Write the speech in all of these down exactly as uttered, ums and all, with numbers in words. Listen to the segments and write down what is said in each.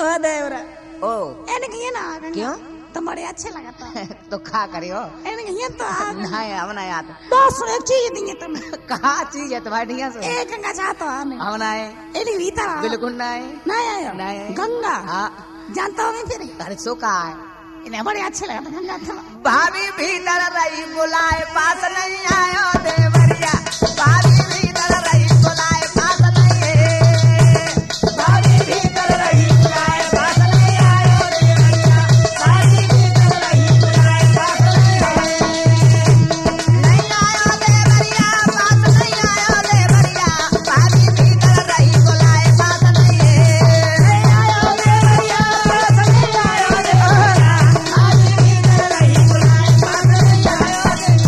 ओ देवरा ओ एने कहिए ना गंगा क्यों तो बड़े अच्छे लगता तो खा करियो एने कहिए तो नहीं हमना याद दस एक चीज देंगे तुम कहा चीज है तुम्हारी ढिया से एक गंगा चाहता हमें हमना है एने भीतर बिल्कुल नहीं नहीं आयो नहीं गंगा हाँ जानता हूँ मैं फिर अरे सो कहा है इन्हें बड़े अच्छे लगता गंगा था भाभी भीतर रही बुलाए पास नहीं आयो देवरिया भाभी भीतर रही बुलाए पास नहीं है भाभी भीतर रही बुलाए पास नहीं आयो देवरिया भाभी भीतर रही बुलाए पास नहीं है नहीं आयो देवरिया पास नहीं आयो देवरिया भाभी भीतर रही बुलाए पास नहीं है नहीं आयो देवरिया पास नहीं आयो देवरिया भाभी भीतर रही बुलाए पास नहीं आयो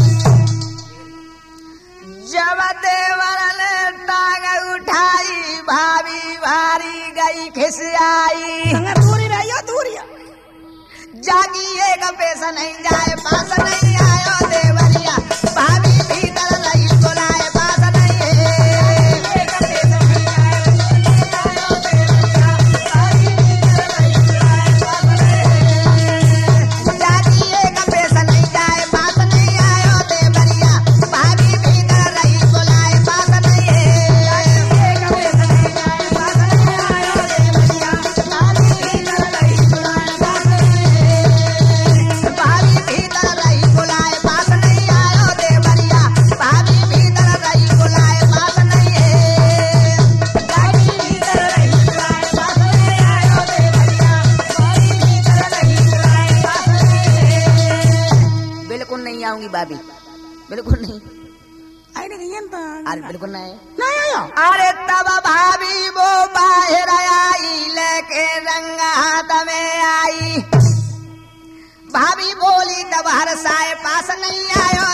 जब देवर ने टांग उठाई भाभी भारी गई खिसियाई गंगा दूरी रहियो दूरी जागी एक पैसा नहीं जाए पास नहीं आयो देवरिया भाभी भीतर रही बुलाए पास नहीं है एक पैसा नहीं आयो देवरिया भाभी भीतर रही बुलाए पास नहीं है जागी एक पैसा नहीं जाए पास नहीं आयो देवरिया भाभी भीतर रही बुलाए पास नहीं है एक पैसा नहीं जाए पास नहीं आयो देवरिया भाभी भीतर रही बुलाए पास नहीं है भाभी भीतर रही बुलाए पास नहीं आयो देवरिया भाभी भीतर रही बुलाए पास नहीं है भाभी भीतर रही बुलाए पास नहीं आयो देवरिया भाभी भीतर रही बुलाए पास नहीं है बिल्कुल नहीं आऊंगी भाभी बिल्कुल नहीं आने कहिए तो अरे बिल्कुल नहीं नहीं आयो अरे तब भाभी वो बाहर आई लेके रंगा हाथ में आई भाभी बोली तब हर साए पास नहीं आयो